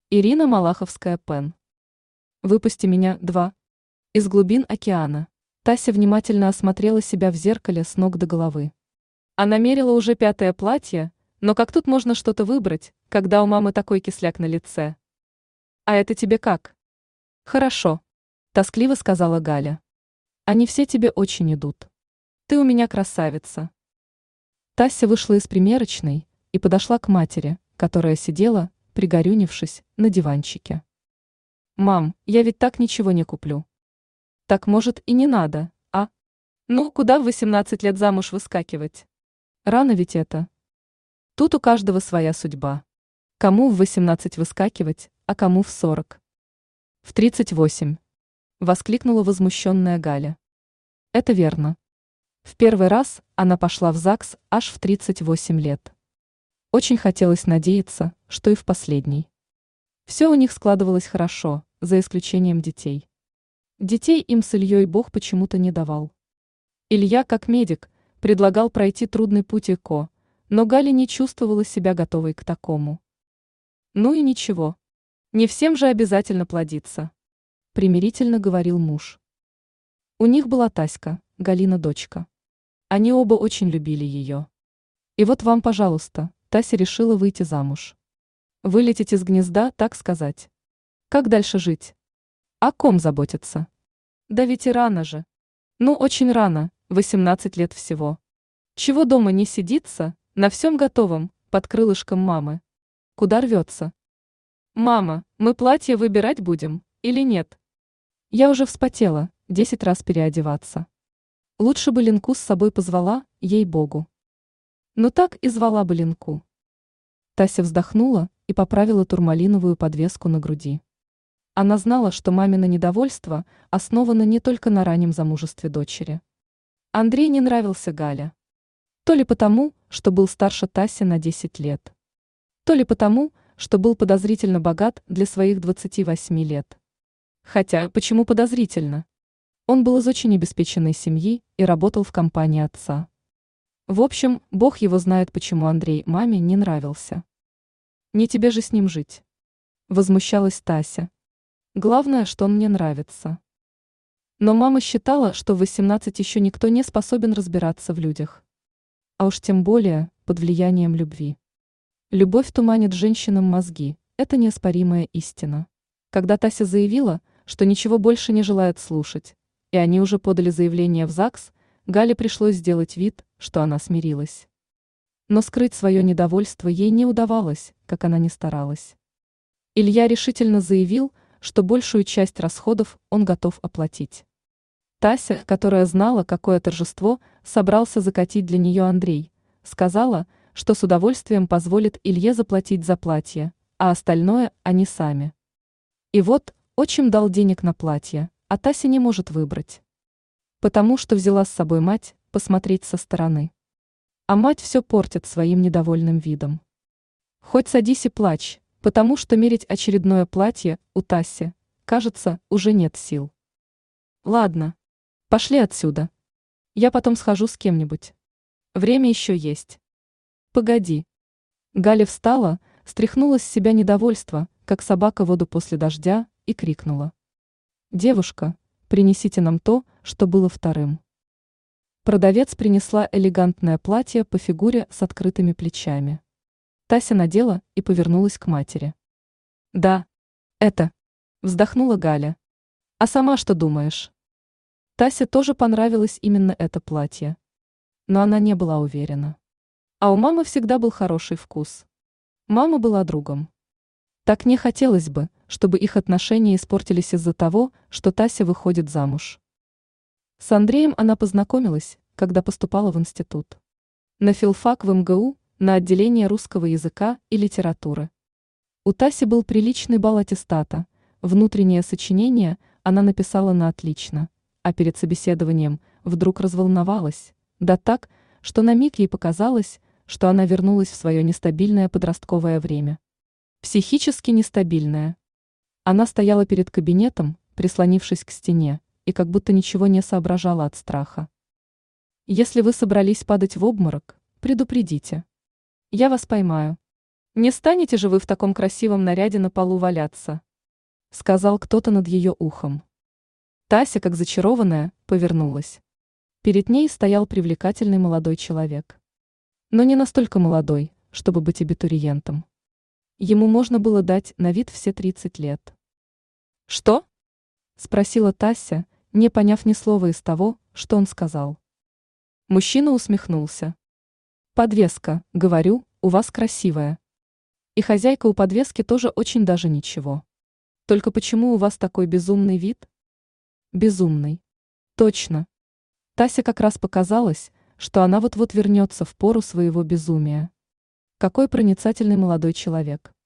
Ирина Малаховская-Пен. «Выпусти меня, 2». Из глубин океана. Тася внимательно осмотрела себя в зеркале с ног до головы. Она мерила уже 5-е платье, но как тут можно что-то выбрать, когда у мамы такой кисляк на лице? «А это тебе как?» «Хорошо», – тоскливо сказала Галя. «Они все тебе очень идут. Ты у меня красавица». Тася вышла из примерочной и подошла к матери, которая сидела, пригорюнившись, на диванчике. «Мам, я ведь так ничего не куплю». «Так, может, и не надо, а? Ну, куда в 18 лет замуж выскакивать? Рано ведь это. Тут у каждого своя судьба. Кому в 18 выскакивать, а кому в 40. В 38. Воскликнула возмущенная Галя. Это верно. В первый раз она пошла в ЗАГС аж в 38 лет. Очень хотелось надеяться, что и в последний. Все у них складывалось хорошо, за исключением детей. Детей им с Ильей Бог почему-то не давал. Илья, как медик, предлагал пройти трудный путь ЭКО, но Галя не чувствовала себя готовой к такому. Ну и ничего. Не всем же обязательно плодиться, примирительно говорил муж. У них была Таська, Галина дочка. Они оба очень любили ее. И вот вам, пожалуйста, Тася решила выйти замуж. Вылететь из гнезда, так сказать. Как дальше жить? О ком заботиться? Да ведь и рано же. Ну, очень рано, 18 лет всего. Чего дома не сидится, на всем готовом, под крылышком мамы. Куда рвется? Мама, мы платье выбирать будем, или нет? Я уже вспотела, 10 раз переодеваться. Лучше бы Ленку с собой позвала, ей-богу. Ну так и звала бы Ленку. Тася вздохнула и поправила турмалиновую подвеску на груди. Она знала, что мамино недовольство основано не только на раннем замужестве дочери. Андрей не нравился Гале. То ли потому, что был старше Таси на 10 лет. То ли потому, что был подозрительно богат для своих 28 лет. Хотя, почему подозрительно? Он был из очень обеспеченной семьи и работал в компании отца. В общем, бог его знает, почему Андрей маме не нравился. «Не тебе же с ним жить», – возмущалась Тася. «Главное, что он мне нравится». Но мама считала, что в 18 еще никто не способен разбираться в людях. А уж тем более под влиянием любви. Любовь туманит женщинам мозги, это неоспоримая истина. Когда Тася заявила, что ничего больше не желает слушать, и они уже подали заявление в ЗАГС, Гале пришлось сделать вид, что она смирилась. Но скрыть свое недовольство ей не удавалось, как она ни старалась. Илья решительно заявил, что большую часть расходов он готов оплатить. Тася, которая знала, какое торжество собрался закатить для нее Андрей, сказала, что с удовольствием позволит Илье заплатить за платье, а остальное они сами. И вот, отчим дал денег на платье, а Тася не может выбрать. Потому что взяла с собой мать посмотреть со стороны. А мать все портит своим недовольным видом. Хоть садись и плачь, потому что мерить очередное платье у Таси, кажется, уже нет сил. Ладно, пошли отсюда. Я потом схожу с кем-нибудь. Время еще есть. Погоди. Галя встала, стряхнула с себя недовольство, как собака воду после дождя, и крикнула. «Девушка, принесите нам то, что было вторым». Продавец принесла элегантное платье по фигуре с открытыми плечами. Тася надела и повернулась к матери. «Да, это», – вздохнула Галя. «А сама что думаешь?» Тасе тоже понравилось именно это платье. Но она не была уверена. А у мамы всегда был хороший вкус. Мама была другом. Так не хотелось бы, чтобы их отношения испортились из-за того, что Тася выходит замуж. С Андреем она познакомилась, когда поступала в институт. На филфак в МГУ, на отделение русского языка и литературы. У Таси был приличный балл аттестата, внутреннее сочинение она написала на отлично, а перед собеседованием вдруг разволновалась, да так, что на миг ей показалось, что она вернулась в свое нестабильное подростковое время. Психически нестабильное. Она стояла перед кабинетом, прислонившись к стене, и как будто ничего не соображала от страха. «Если вы собрались падать в обморок, предупредите. Я вас поймаю». Не станете же вы в таком красивом наряде на полу валяться, сказал кто-то над ее ухом. Тася, как зачарованная, повернулась. Перед ней стоял привлекательный молодой человек. Но не настолько молодой, чтобы быть абитуриентом. Ему можно было дать на вид все 30 лет. «Что?» – спросила Тася, не поняв ни слова из того, что он сказал. Мужчина усмехнулся. «Подвеска, говорю, у вас красивая. И хозяйка у подвески тоже очень даже ничего. Только почему у вас такой безумный вид?» «Безумный. Точно. Тася как раз показалось, что она вот-вот вернется в пору своего безумия. Какой проницательный молодой человек.